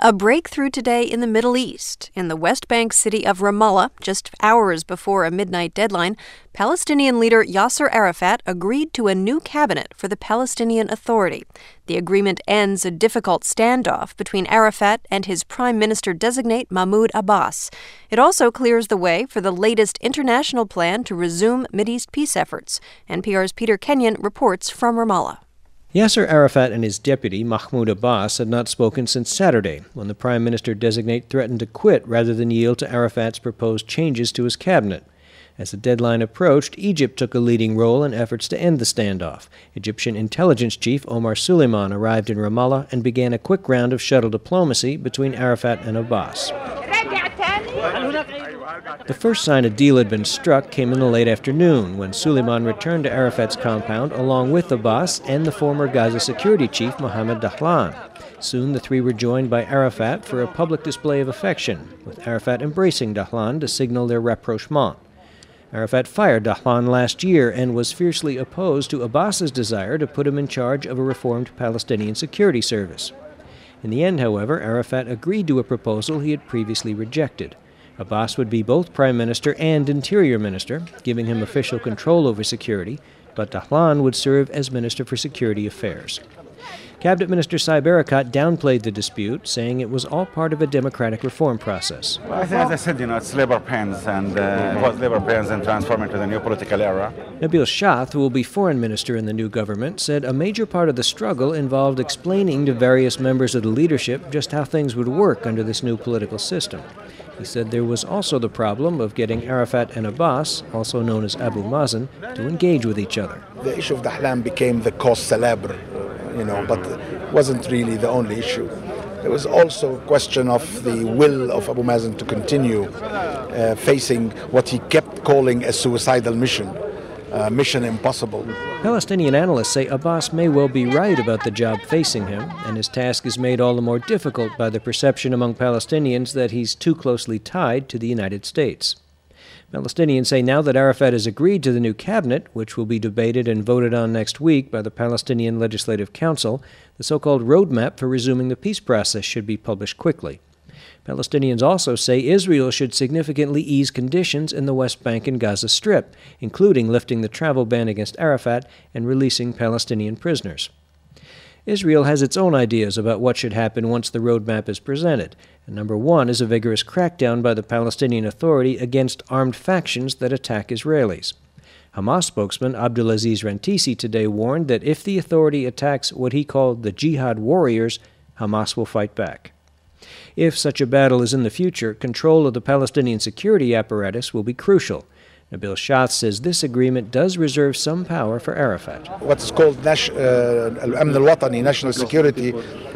A breakthrough today in the Middle East. In the West Bank city of Ramallah, just hours before a midnight deadline, Palestinian leader Yasser Arafat agreed to a new cabinet for the Palestinian Authority. The agreement ends a difficult standoff between Arafat and his prime minister-designate Mahmoud Abbas. It also clears the way for the latest international plan to resume Mideast peace efforts. NPR's Peter Kenyon reports from Ramallah. Yasser Arafat and his deputy, Mahmoud Abbas, had not spoken since Saturday, when the prime minister-designate threatened to quit rather than yield to Arafat's proposed changes to his cabinet. As the deadline approached, Egypt took a leading role in efforts to end the standoff. Egyptian intelligence chief Omar Suleiman arrived in Ramallah and began a quick round of shuttle diplomacy between Arafat and Abbas. The first sign a deal had been struck came in the late afternoon when Suleiman returned to Arafat's compound along with Abbas and the former Gaza security chief Mohammed Dahlan. Soon the three were joined by Arafat for a public display of affection, with Arafat embracing Dahlan to signal their rapprochement. Arafat fired Dahlan last year and was fiercely opposed to Abbas's desire to put him in charge of a reformed Palestinian security service. In the end, however, Arafat agreed to a proposal he had previously rejected. Abbas would be both prime minister and interior minister, giving him official control over security, but Dahlan would serve as minister for security affairs. Cabinet Minister Saeb Erekat downplayed the dispute, saying it was all part of a democratic reform process. Well, I think, as I said, it's labor pains, and it was labor pains and transforming to the new political era. Nabil Shath, who will be foreign minister in the new government, said a major part of the struggle involved explaining to various members of the leadership just how things would work under this new political system. He said there was also the problem of getting Arafat and Abbas, also known as Abu Mazen, to engage with each other. The issue of Dahlan became the cause célèbre, but it wasn't really the only issue. There was also a question of the will of Abu Mazen to continue facing what he kept calling a suicidal mission. Mission impossible. Palestinian analysts say Abbas may well be right about the job facing him, and his task is made all the more difficult by the perception among Palestinians that he's too closely tied to the United States. Palestinians say now that Arafat has agreed to the new cabinet, which will be debated and voted on next week by the Palestinian Legislative Council, the so-called roadmap for resuming the peace process should be published quickly. Palestinians also say Israel should significantly ease conditions in the West Bank and Gaza Strip, including lifting the travel ban against Arafat and releasing Palestinian prisoners. Israel has its own ideas about what should happen once the roadmap is presented. And number one is a vigorous crackdown by the Palestinian Authority against armed factions that attack Israelis. Hamas spokesman Abdulaziz Rantisi today warned that if the authority attacks what he called the jihad warriors, Hamas will fight back. If such a battle is in the future, control of the Palestinian security apparatus will be crucial. Nabil Shath says this agreement does reserve some power for Arafat. What is called Al-Amn al-Watani, national security,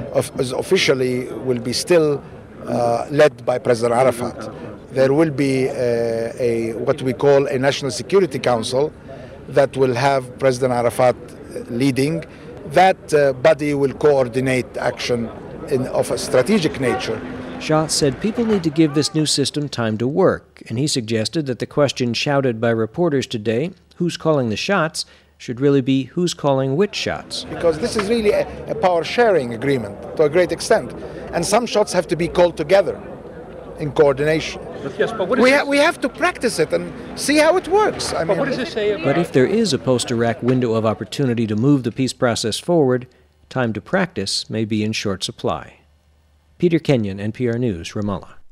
officially will be still led by President Arafat. There will be what we call a National Security Council that will have President Arafat leading. That body will coordinate action of a strategic nature. Shah said people need to give this new system time to work, and he suggested that the question shouted by reporters today, who's calling the shots, should really be who's calling which shots. Because this is really a power-sharing agreement to a great extent, and some shots have to be called together in coordination. But we have to practice it and see how it works. What does it say about... But if there is a post-Iraq window of opportunity to move the peace process forward, time to practice may be in short supply. Peter Kenyon, NPR News, Ramallah.